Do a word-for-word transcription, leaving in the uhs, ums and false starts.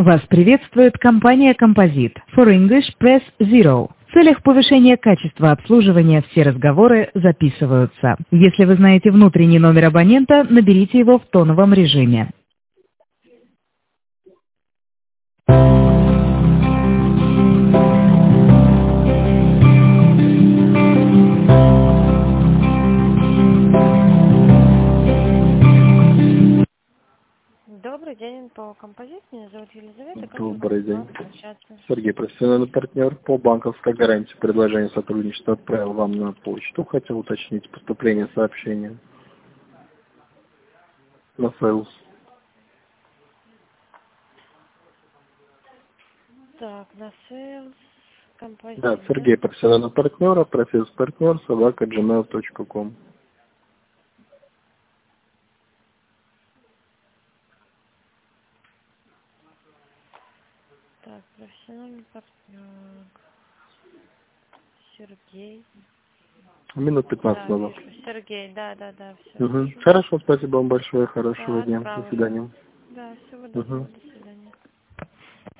Вас приветствует компания «Композит». For English, press zero. В целях повышения качества обслуживания все разговоры записываются. Если вы знаете внутренний номер абонента, наберите его в тоновом режиме. Добрый день, по композит. Меня зовут Елизавета. Как Добрый день. общаться? Сергей, профессиональный партнер по банковской гарантии. Предложение сотрудничества отправил вам на почту. Хотел уточнить поступление сообщения на Sales. Так, на Sales, композит. Да, Сергей, профессиональный партнер, профессиональный партнер, собака джимейл точка ком. Так, профессиональный партнер. Сергей. Минут пятнадцать Да, назад. вижу. Сергей, да, да, да, все. Угу. Хорошо, спасибо вам большое, хорошего Да, дня. До отправлю. свидания. Да, всего Угу. доброго.